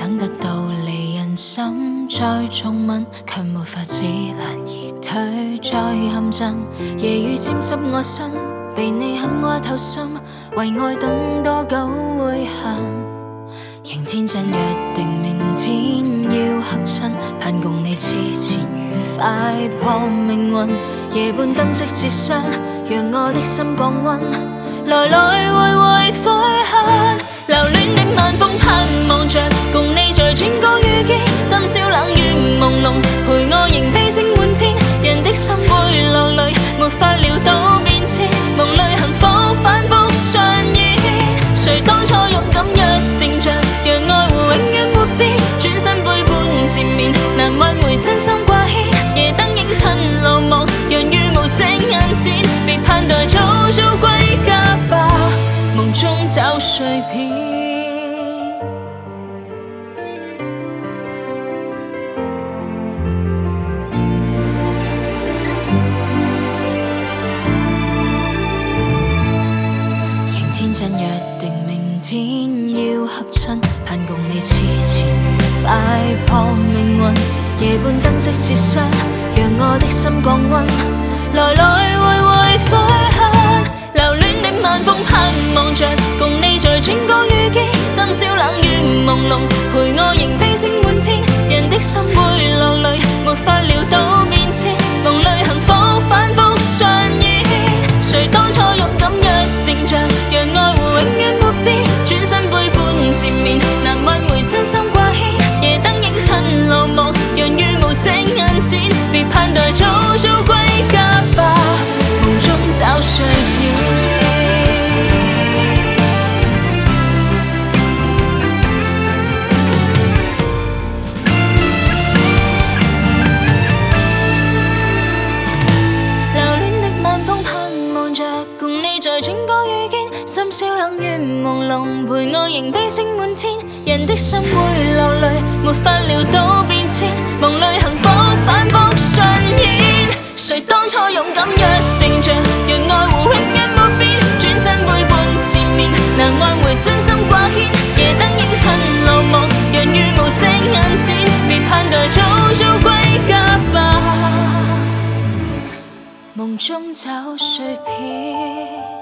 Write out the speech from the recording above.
想得到離人心，再重吻，卻沒法子難以退，再陷陣，夜雨沾濕我身，被你狠挖透心，為愛等多久會恨？仍天真約定明天要合襯，盼共你之前愉快破命運，夜半燈飾折傷，讓我的心降溫，來來回回悔恨，留戀的晚風盼望着共你在轉角遇見，深宵冷月朦朧，陪我迎飛星滿天，人的心會落淚，沒法料到變遷，夢裏幸福反覆上演，誰當初勇敢約定着讓愛護永遠沒變，轉身背叛前面，難挽回真心掛牽，夜燈映襯落寞，讓羽毛遮眼前，別盼待早早歸家吧，夢中找碎片。天真約定明天要合襯，盼共你之前愉快破命運，夜半燈飾折傷，讓我的心降溫，來來回回悔恨，留戀的晚風盼望着共你在轉角遇見，深宵冷月朦朧，陪我迎飛星滿天，人的心會落淚，沒法料到變遷，夢裏幸福反覆上演，誰當初勇敢約定着讓愛護永遠沒變，轉身背叛前面，難挽回真心掛牽，夜燈映襯落寞，讓羽毛遮眼前，別盼待早早歸家吧，夢中找碎片。在轉角遇見，深宵冷月朦朧，陪我迎飛星滿天，人的心會落淚，沒法料到變遷，夢裏幸福反覆上演，誰當初勇敢約定着讓愛護永遠沒變，轉身背叛前面，難挽回真心掛牽，夜燈映襯落寞，讓羽毛遮眼前，別盼待早早歸家吧，夢中找碎片。